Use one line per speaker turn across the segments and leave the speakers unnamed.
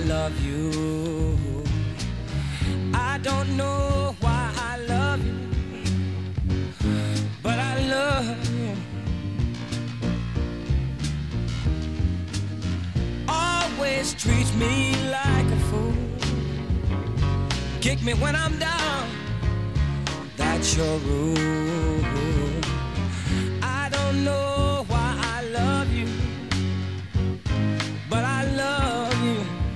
love you. I don't know why I love you, but I love you. Always treats me like a fool. Kick me when I'm down. That's your rule. I don't know why I love you, but I love you.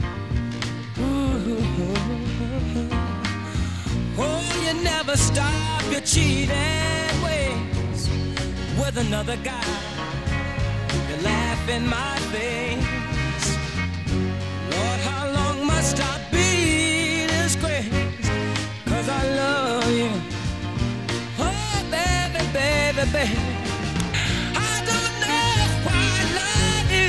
Ooh. Oh, you never stop your cheating ways with another guy. You laugh in my face. Lord, how long must I be disgraced? 'Cause I love you. Oh, baby, baby, baby. I don't know why I love you.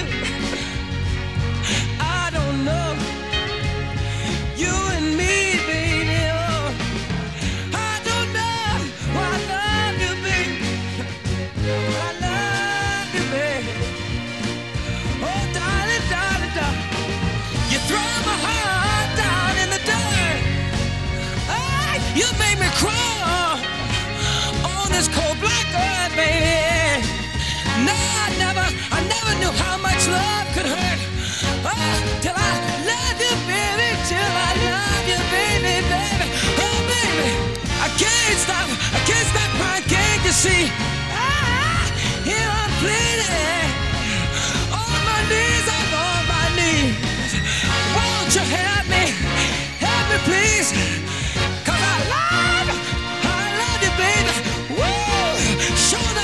I don't know. You and me, baby, oh. I don't know why I love you, baby. I love you, baby. Oh, darling, darling, darling. You throw my heart down in the dirt. Oh, you made me crawl on this cold black earth, baby. No, I never knew how much love could hurt. Oh, till I love you, baby, till I love you, baby, baby. Oh, baby, I can't stop crying, can't you see? Here I'm pleading, on my knees, I'm on my knees. Won't you help me please? 'Cause I love you, baby. Woo! Show